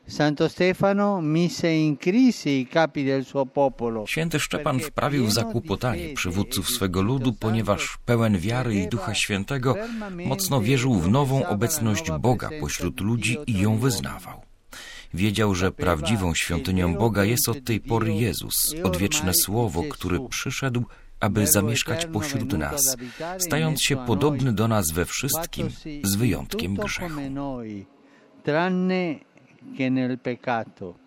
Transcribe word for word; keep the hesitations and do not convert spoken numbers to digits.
Santo Stefano mise in crisi i capi del suo popolo. Święty Szczepan wprawił w zakłopotanie przywódców swego ludu, ponieważ pełen wiary i Ducha Świętego mocno wierzył w nową obecność Boga pośród ludzi i ją wyznawał. Wiedział, że prawdziwą świątynią Boga jest od tej pory Jezus, odwieczne Słowo, który przyszedł, aby zamieszkać pośród nas, stając się podobny do nas we wszystkim, z wyjątkiem grzechu. Tranne che nel peccato.